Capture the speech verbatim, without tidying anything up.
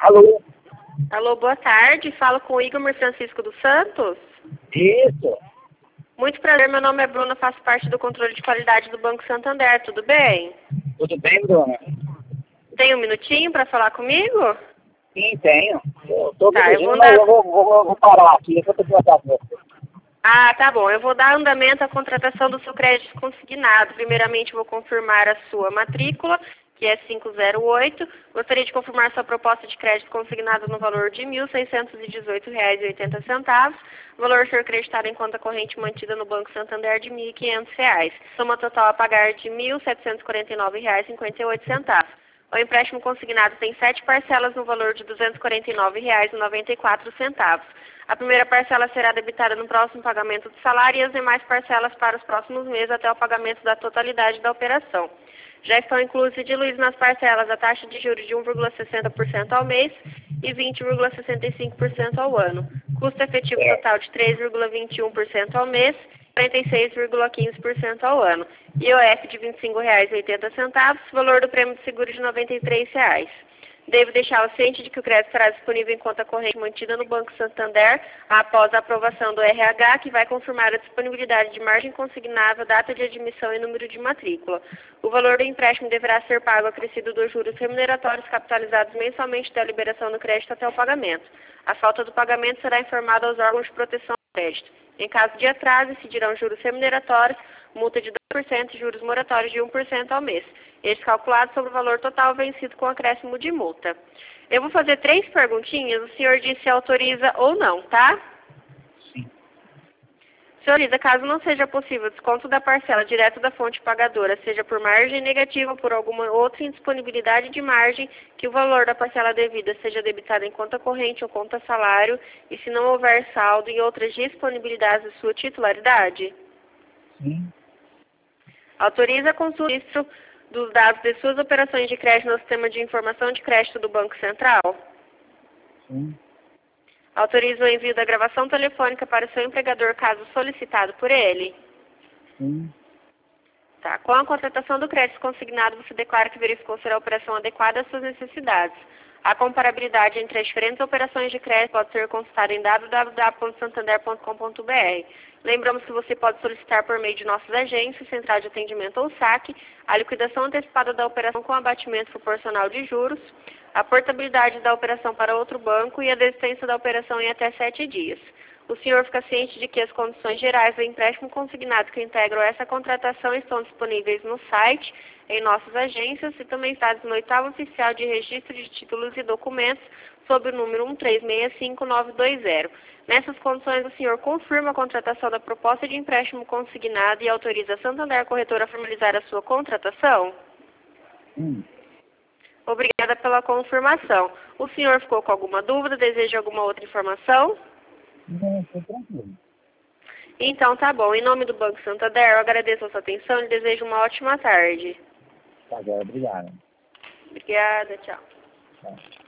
Alô? Alô, boa tarde. Falo com o Igor Francisco dos Santos. Isso. Muito prazer, meu nome é Bruna, faço parte do controle de qualidade do Banco Santander, tudo bem? Tudo bem, Bruna? Tem um minutinho para falar comigo? Sim, tenho. Eu tô Tá, eu dirigindo, vou mas dar... eu vou, vou, vou parar aqui. Eu vou ter que contar com você. Ah, tá bom. Eu vou dar andamento à contratação do seu crédito consignado. Primeiramente, vou confirmar a sua matrícula, que é cinco zero oito. Gostaria de confirmar sua proposta de crédito consignado no valor de mil seiscentos e dezoito reais e oitenta centavos. O valor a ser creditado em conta corrente mantida no Banco Santander de mil e quinhentos reais. Soma total a pagar de mil setecentos e quarenta e nove reais e cinquenta e oito centavos. O empréstimo consignado tem sete parcelas no valor de duzentos e quarenta e nove reais e noventa e quatro centavos. A primeira parcela será debitada no próximo pagamento do salário e as demais parcelas para os próximos meses até o pagamento da totalidade da operação. Já estão inclusos e diluídos nas parcelas a taxa de juros de um vírgula sessenta por cento ao mês e vinte vírgula sessenta e cinco por cento ao ano. Custo efetivo total de três vírgula vinte e um por cento ao mês e quarenta e seis vírgula quinze por cento ao ano. I O F de vinte e cinco reais e oitenta centavos, valor do prêmio de seguro de noventa e três reais. Devo deixá-lo ciente de que o crédito estará disponível em conta corrente mantida no Banco Santander após a aprovação do R H, que vai confirmar a disponibilidade de margem consignável, data de admissão e número de matrícula. O valor do empréstimo deverá ser pago acrescido dos juros remuneratórios capitalizados mensalmente da liberação do crédito até o pagamento. A falta do pagamento será informada aos órgãos de proteção do crédito. Em caso de atraso, incidirão juros remuneratórios, multa de dois por cento e juros moratórios de um por cento ao mês. Estes calculados sobre o valor total vencido com acréscimo de multa. Eu vou fazer três perguntinhas, o senhor diz se autoriza ou não, tá? Sim. Senhor Lisa, caso não seja possível o desconto da parcela direto da fonte pagadora, seja por margem negativa ou por alguma outra indisponibilidade de margem, que o valor da parcela devida seja debitado em conta corrente ou conta salário, e se não houver saldo em outras disponibilidades de sua titularidade? Sim. Autoriza a consulta dos dados de suas operações de crédito no sistema de informação de crédito do Banco Central? Sim. Autoriza o envio da gravação telefônica para o seu empregador, caso solicitado por ele? Sim. Tá. Com a contratação do crédito consignado, você declara que verificou ser a operação adequada às suas necessidades. A comparabilidade entre as diferentes operações de crédito pode ser consultada em w w w ponto santander ponto com ponto b r. Lembramos que você pode solicitar por meio de nossas agências, central de atendimento ou saque, a liquidação antecipada da operação com abatimento proporcional de juros, a portabilidade da operação para outro banco e a desistência da operação em até sete dias. O senhor fica ciente de que as condições gerais do empréstimo consignado que integram essa contratação estão disponíveis no site, em nossas agências e também está no oitavo oficial de registro de títulos e documentos sob o número um três seis cinco nove dois zero. Nessas condições, o senhor confirma a contratação da proposta de empréstimo consignado e autoriza a Santander Corretora a formalizar a sua contratação? Sim. Obrigada pela confirmação. O senhor ficou com alguma dúvida? Deseja alguma outra informação? Não, estou tranquilo. Então tá bom. Em nome do Banco Santander, eu agradeço a sua atenção e desejo uma ótima tarde. Tá, obrigado. Obrigada, tchau. Tchau.